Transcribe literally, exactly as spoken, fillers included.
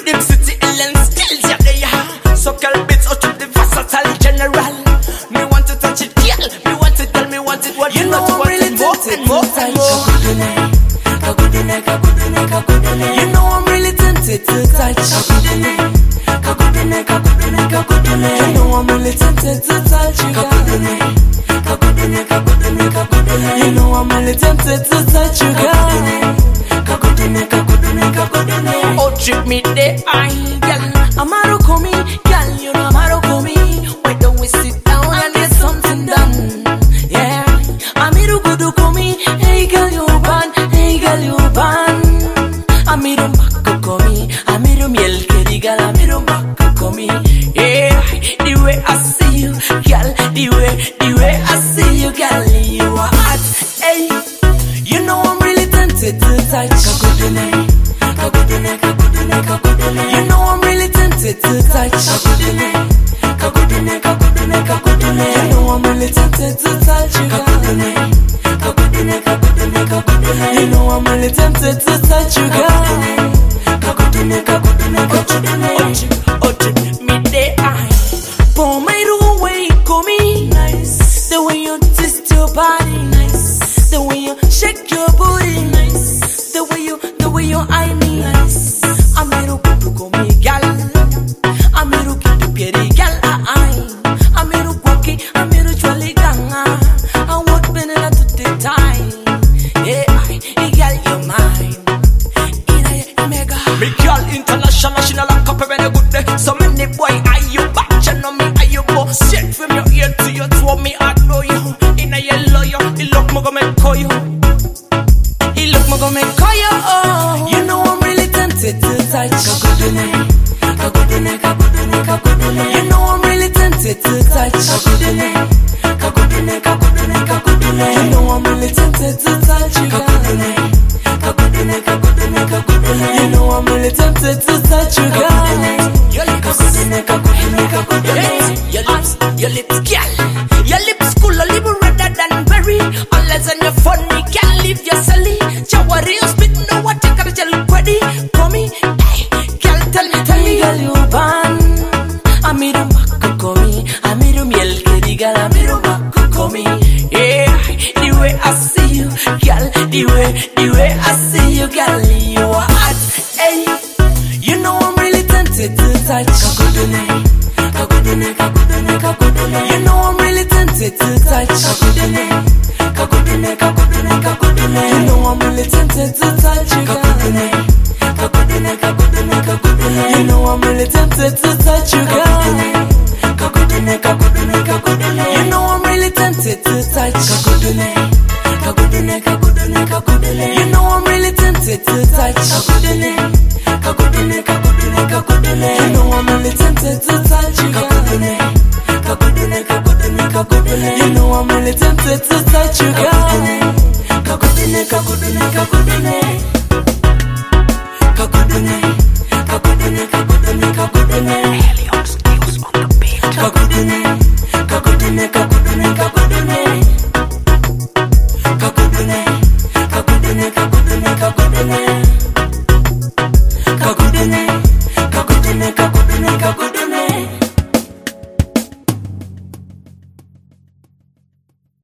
Dim city Ellen skills, yeah, they are. So girl bits out of the versatile general. Me want to touch it, girl. Me want to tell me want it. What you know I'm really tempted, more and more. You know I'm really tempted to touch. You know I'm really tempted to touch you, girl. You know I'm really tempted to touch you, girl. Oh, trip me there, I, girl. Amaro komi, girl, you know Amaro komi. Why don't we sit down and get something done? Yeah, Amiru kudu komi. Hey girl, you ban, hey girl, you ban. Amiru mako komi, Amiru miel keri, girl, Amiru mako komi. Yeah, the way I see you, girl, the way, the way I see you, girl, you are hot. Hey, you know I'm really tempted to touch. You know I'm really tempted to touch. You know I'm really tempted to touch you, girl. You know I'm really tempted to touch you, girl. Oh, me day I pour my room way, call me nice. The way you twist your body, nice. The way you shake your booty, nice. The way you, the way you eye me, nice. I'm a little call me gal. I'm a little kitty pieri gal. I'm a little walkie. I'm a little jolly ganga. I want been at the time. Yeah, I gal you're mine. Me girl international, she no like up when you good day. So many boy, are you back? You know me, are you go? Straight from your ear to your toe, me adore you. In a yellow, you, he look mo go make call you. He look mo go make call you. Oh, you know I'm really tempted to touch. You know I'm really tempted to touch. You know I'm really tempted to touch you, girl. You know I'm really tempted to touch you, girl. Your lips, your lips, your lips, girl. Your lips cool, a little redder than berry. Unless on your funny, can't leave your silly. Jawari, you spit, no what you gotta tell ready. Call me, hey, girl, tell me, tell me, girl, you ban. Amiru mako komi, amiru miel keri, girl, amiru mako komi. Yeah, the way I see you, girl, the way, the way I see you, girl, you are hot. Hey, you know I'm really tempted to touch. You know I'm really tempted to touch. You know I'm really tempted to touch you, girl. You know I'm really tempted to touch you, girl. You know I'm really tempted to touch. You know I'm really tempted to touch. You know I'm really tempted to touch you, girl. You know I'm really tempted to touch you, girl. Helios, Dios on the beat.